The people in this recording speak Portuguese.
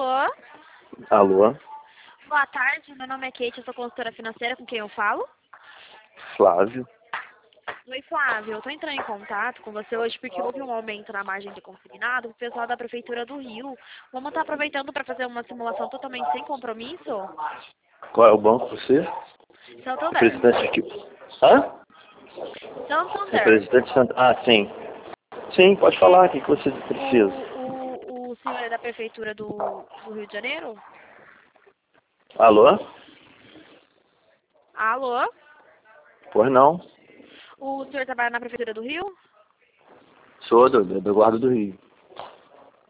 Alô? Alô? Boa tarde, meu nome é Kate, eu sou consultora financeira, com quem eu falo? Flávio? Oi, Flávio, eu estou entrando em contato com você hoje porque houve um aumento na margem de consignado do pessoal da Prefeitura do Rio. Vamos estar aproveitando para fazer uma simulação totalmente sem compromisso? Qual é o banco você? Santander. Representante aqui. Hã? Santander. Representante Santa. Ah, sim. Sim, pode falar. O que você precisa? O senhor é da Prefeitura do Rio de Janeiro? Alô? Alô? Pois não. O senhor trabalha na Prefeitura do Rio? Sou do Guarda do Rio.